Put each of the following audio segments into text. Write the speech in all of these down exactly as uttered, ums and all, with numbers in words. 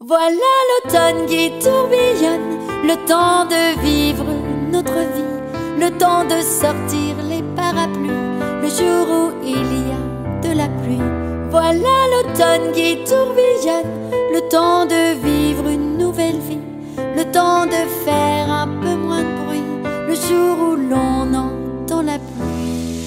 Voilà l'automne qui tourbillonne, le temps de vivre notre vie, le temps de sortir les parapluies, le jour où il y a de la pluie. Voilà l'automne qui tourbillonne, le temps de vivre une nouvelle vie, le temps de faire un peu moins de bruit, le jour où l'on entend la pluie.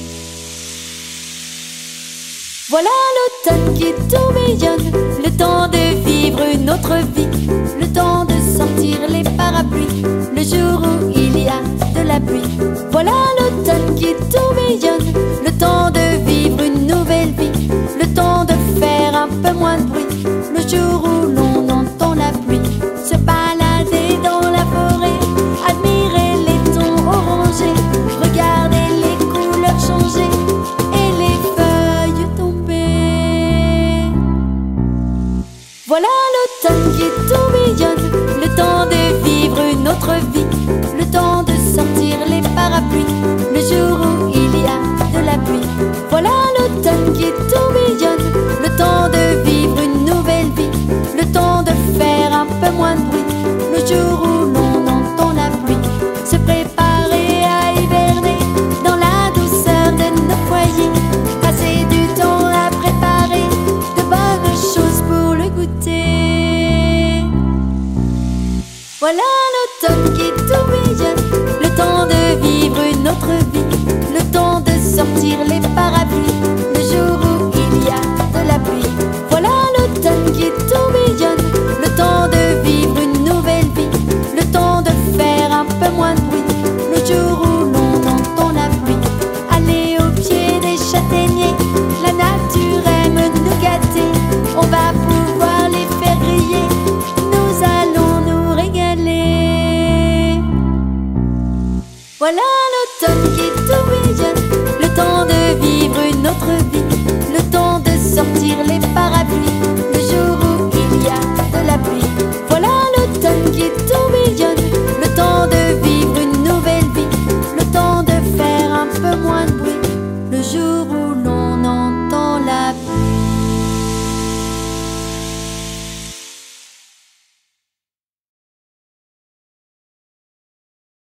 Voilà l'automne qui tourbillonne, le temps de vivre une autre vie, le temps de sortir les parapluies, le jour où il y a de la pluie. Voilà l'automne qui tourbillonne, le temps de vivre une nouvelle vie, le temps de faire un peu moins de bruit, le jour où l'on entend la pluie. Se balader dans la forêt, admirer les tons orangés, regarder les couleurs changer et les feuilles tomber. Voilà l'automne qui tourbillonne, le temps de vivre une autre vie, le temps de sortir les parapluies, le jour où il y a de la pluie. Voilà l'automne qui tourbillonne, le temps de vivre une nouvelle vie, le temps de faire un peu moins de bruit, le jour où l'on entend la pluie. Se préparer à hiverner dans la douceur de nos foyers, passer du temps à préparer de bonnes choses pour le goûter. Voilà l'automne